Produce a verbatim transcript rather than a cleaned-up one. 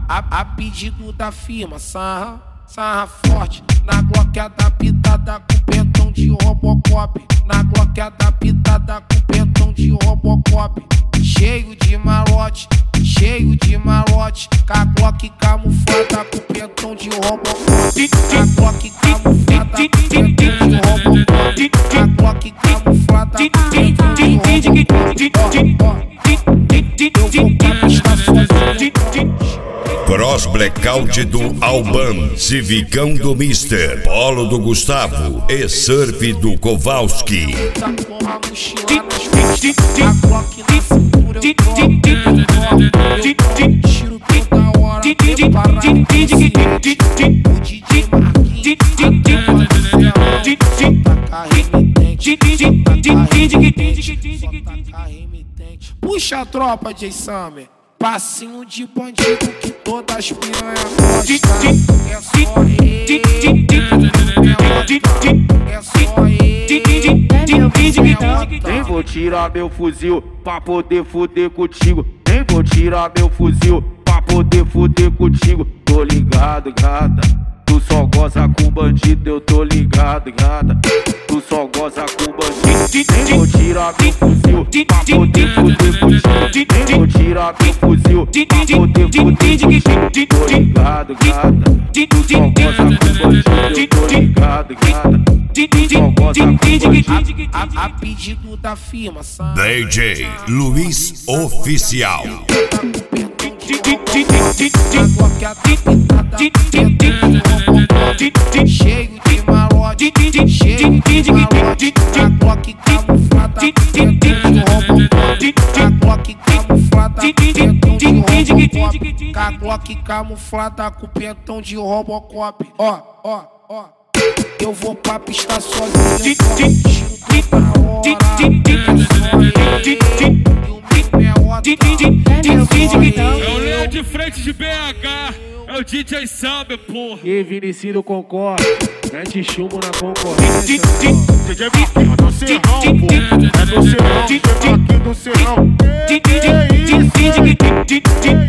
a, a pedido da firma, sarra, sarra forte. Na Glock adaptada com pentão de Robocop. Na Glock adaptada com pentão de Robocop. Cheio de malote, cheio de malote. Com a Glock camuflada com pentão de Robocop. A Glock camuflada com pentão de Robocop. A Glock camuflada com pentão de Robocop. Eu vou pra pista sozinho. Cross Blackout do Alban, Civicão do Mister, Polo do Gustavo e Surf do Kowalski. A Glock na cintura eu troco, eu troco, tiro toda hora, preparado o D J Marquinhos, taca remitente. Puxa a tropa, Jay Summer. Passinho de bandido que todas as piranha gostam. É só ele, é só ele. Nem vou tirar meu fuzil pra poder fuder contigo. Nem vou tirar meu fuzil pra poder fuder contigo. Tô ligado, gata. Tu só goza com bandido, eu tô ligado, gata. Tu só goza com bandido. Nem vou tirar meu fuzil pra poder fuder contigo. Nem vou tirar meu fuzil pra poder fuder contigo. Tô ligado, gata. Tu só goza com bandido, eu tô ligado, gata. Tu só goza com bandido. A, a pedido da firma, sabe? D J Luiz Oficial. Cheio de malote, cheio de malote. A Glock camuflada com pentão de Robocop. A Glock camuflada com pentão de Robocop. A Glock camuflada com pentão de Robocop. Ó, ó, ó. Eu vou pra pista sozinho, tiro toda hora. É o Léo de frente de B H, é o D J Summer, porra. E Vinicius concorre, mete chumbo na concorrência. D J Marquinhos do Serrão, pô. É do Serrão, D J Marquinhos do Serrão. Que isso,